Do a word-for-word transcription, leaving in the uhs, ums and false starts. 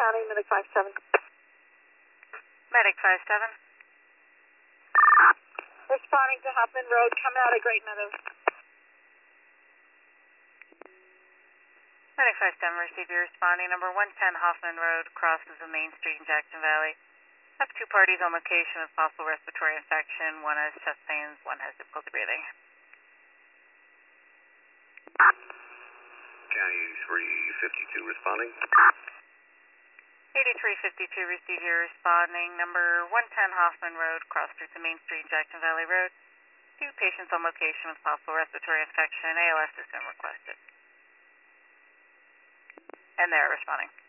County, Medic five seven. Medic five seven. Responding to Huffman Road, coming out of Great Meadows. Medic five seven, receive your responding. Number one ten Hoffman Road, crosses the main street in Jackson Valley. Have two parties on location with possible respiratory infection. One has chest pains, one has difficulty breathing. County three fifty-two responding. eighty-three fifty-two, receive your responding. Number one ten Hoffman Road, cross through the main street in Jackson Valley Road. Two patients on location with possible respiratory infection. A L S has been requested. And they're responding.